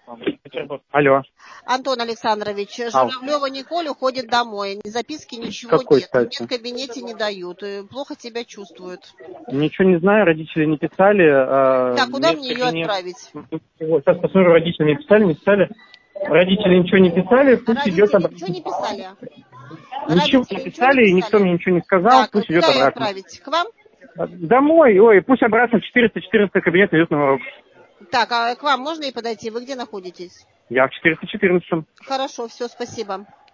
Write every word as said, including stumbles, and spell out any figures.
Алло. Антон Александрович, Ау. Журавлева Николь уходит домой. Ни записки, ничего Какой нет. сайт? Мне в кабинете не дают. и Плохо себя чувствует. Ничего не знаю, родители не писали. А, Так, куда мне в мне ее кабинет- отправить? Вот, сейчас посмотрю, родители не писали, не писали. Родители ничего не писали, пусть Родители идет обратно. ничего не писали? Ничего Родители не ничего писали, не и никто писали? мне ничего не сказал, Так, а пусть идет куда ее обратно. отправить? К вам? Домой, ой, пусть обратно в четыреста четырнадцатый кабинет идет на урок. Так, а к вам можно и подойти? Вы где находитесь? Я в четыреста четырнадцатом. Хорошо, все, спасибо.